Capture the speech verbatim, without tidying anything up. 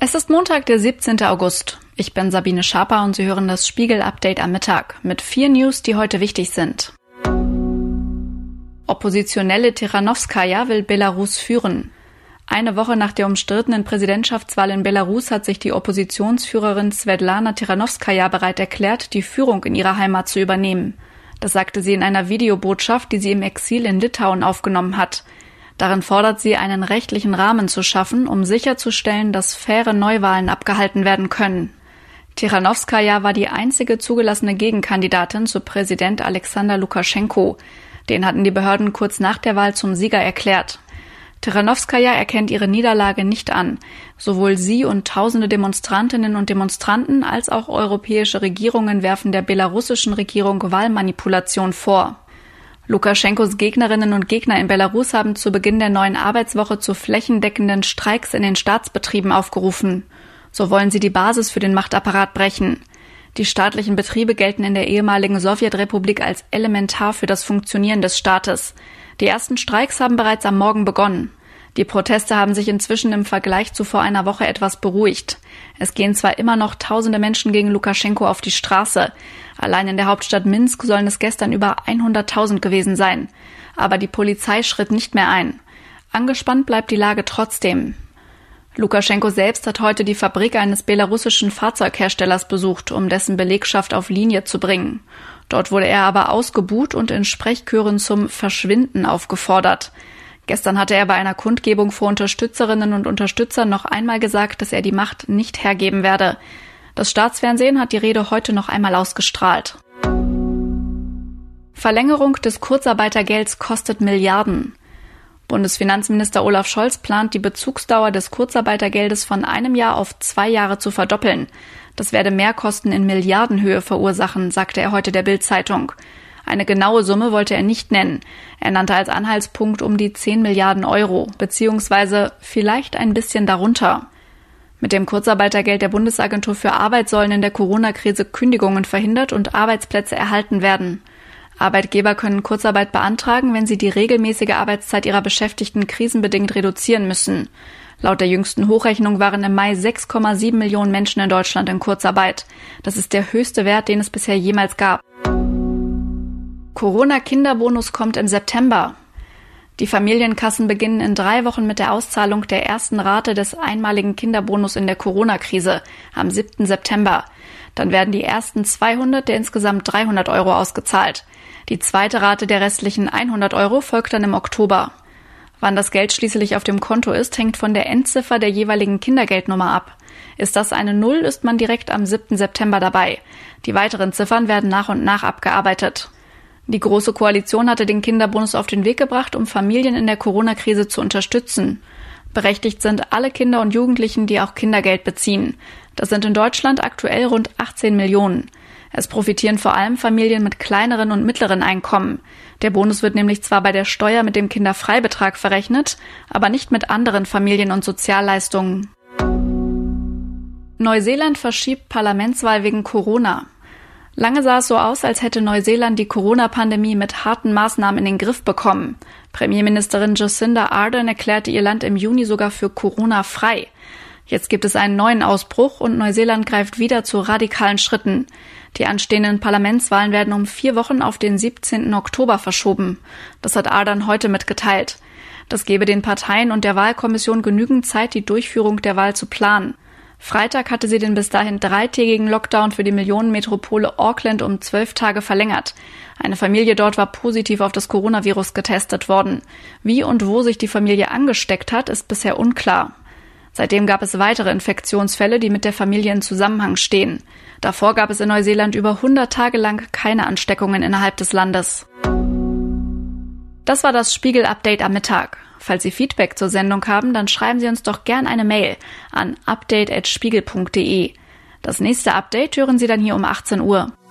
Es ist Montag, der siebzehnten August. Ich bin Sabine Schaper und Sie hören das Spiegel-Update am Mittag mit vier News, die heute wichtig sind. Oppositionelle Tichanowskaja will Belarus führen. Eine Woche nach der umstrittenen Präsidentschaftswahl in Belarus hat sich die Oppositionsführerin Svetlana Tichanowskaja bereit erklärt, die Führung in ihrer Heimat zu übernehmen. Das sagte sie in einer Videobotschaft, die sie im Exil in Litauen aufgenommen hat. Darin fordert sie, einen rechtlichen Rahmen zu schaffen, um sicherzustellen, dass faire Neuwahlen abgehalten werden können. Tichanowskaja war die einzige zugelassene Gegenkandidatin zu Präsident Alexander Lukaschenko. Den hatten die Behörden kurz nach der Wahl zum Sieger erklärt. Tichanowskaja erkennt ihre Niederlage nicht an. Sowohl sie und tausende Demonstrantinnen und Demonstranten als auch europäische Regierungen werfen der belarussischen Regierung Wahlmanipulation vor. Lukaschenkos Gegnerinnen und Gegner in Belarus haben zu Beginn der neuen Arbeitswoche zu flächendeckenden Streiks in den Staatsbetrieben aufgerufen. So wollen sie die Basis für den Machtapparat brechen. Die staatlichen Betriebe gelten in der ehemaligen Sowjetrepublik als elementar für das Funktionieren des Staates. Die ersten Streiks haben bereits am Morgen begonnen. Die Proteste haben sich inzwischen im Vergleich zu vor einer Woche etwas beruhigt. Es gehen zwar immer noch tausende Menschen gegen Lukaschenko auf die Straße. Allein in der Hauptstadt Minsk sollen es gestern über hunderttausend gewesen sein. Aber die Polizei schritt nicht mehr ein. Angespannt bleibt die Lage trotzdem. Lukaschenko selbst hat heute die Fabrik eines belarussischen Fahrzeugherstellers besucht, um dessen Belegschaft auf Linie zu bringen. Dort wurde er aber ausgebuht und in Sprechchören zum Verschwinden aufgefordert. Gestern hatte er bei einer Kundgebung vor Unterstützerinnen und Unterstützern noch einmal gesagt, dass er die Macht nicht hergeben werde. Das Staatsfernsehen hat die Rede heute noch einmal ausgestrahlt. Verlängerung des Kurzarbeitergelds kostet Milliarden. Bundesfinanzminister Olaf Scholz plant, die Bezugsdauer des Kurzarbeitergeldes von einem Jahr auf zwei Jahre zu verdoppeln. Das werde Mehrkosten in Milliardenhöhe verursachen, sagte er heute der Bild-Zeitung. Eine genaue Summe wollte er nicht nennen. Er nannte als Anhaltspunkt um die zehn Milliarden Euro, beziehungsweise vielleicht ein bisschen darunter. Mit dem Kurzarbeitergeld der Bundesagentur für Arbeit sollen in der Corona-Krise Kündigungen verhindert und Arbeitsplätze erhalten werden. Arbeitgeber können Kurzarbeit beantragen, wenn sie die regelmäßige Arbeitszeit ihrer Beschäftigten krisenbedingt reduzieren müssen. Laut der jüngsten Hochrechnung waren im Mai sechs Komma sieben Millionen Menschen in Deutschland in Kurzarbeit. Das ist der höchste Wert, den es bisher jemals gab. Corona-Kinderbonus kommt im September. Die Familienkassen beginnen in drei Wochen mit der Auszahlung der ersten Rate des einmaligen Kinderbonus in der Corona-Krise am siebten September. Dann werden die ersten zweihundert der insgesamt dreihundert Euro ausgezahlt. Die zweite Rate der restlichen hundert Euro folgt dann im Oktober. Wann das Geld schließlich auf dem Konto ist, hängt von der Endziffer der jeweiligen Kindergeldnummer ab. Ist das eine Null, ist man direkt am siebten September dabei. Die weiteren Ziffern werden nach und nach abgearbeitet. Die Große Koalition hatte den Kinderbonus auf den Weg gebracht, um Familien in der Corona-Krise zu unterstützen. Berechtigt sind alle Kinder und Jugendlichen, die auch Kindergeld beziehen. Das sind in Deutschland aktuell rund achtzehn Millionen. Es profitieren vor allem Familien mit kleineren und mittleren Einkommen. Der Bonus wird nämlich zwar bei der Steuer mit dem Kinderfreibetrag verrechnet, aber nicht mit anderen Familien- und Sozialleistungen. Neuseeland verschiebt Parlamentswahl wegen Corona. Lange sah es so aus, als hätte Neuseeland die Corona-Pandemie mit harten Maßnahmen in den Griff bekommen. Premierministerin Jacinda Ardern erklärte ihr Land im Juni sogar für Corona frei. Jetzt gibt es einen neuen Ausbruch und Neuseeland greift wieder zu radikalen Schritten. Die anstehenden Parlamentswahlen werden um vier Wochen auf den siebzehnten Oktober verschoben. Das hat Ardern heute mitgeteilt. Das gebe den Parteien und der Wahlkommission genügend Zeit, die Durchführung der Wahl zu planen. Freitag hatte sie den bis dahin dreitägigen Lockdown für die Millionenmetropole Auckland um zwölf Tage verlängert. Eine Familie dort war positiv auf das Coronavirus getestet worden. Wie und wo sich die Familie angesteckt hat, ist bisher unklar. Seitdem gab es weitere Infektionsfälle, die mit der Familie in Zusammenhang stehen. Davor gab es in Neuseeland über hundert Tage lang keine Ansteckungen innerhalb des Landes. Das war das Spiegel-Update am Mittag. Falls Sie Feedback zur Sendung haben, dann schreiben Sie uns doch gern eine Mail an update at spiegel punkt de. Das nächste Update hören Sie dann hier um achtzehn Uhr.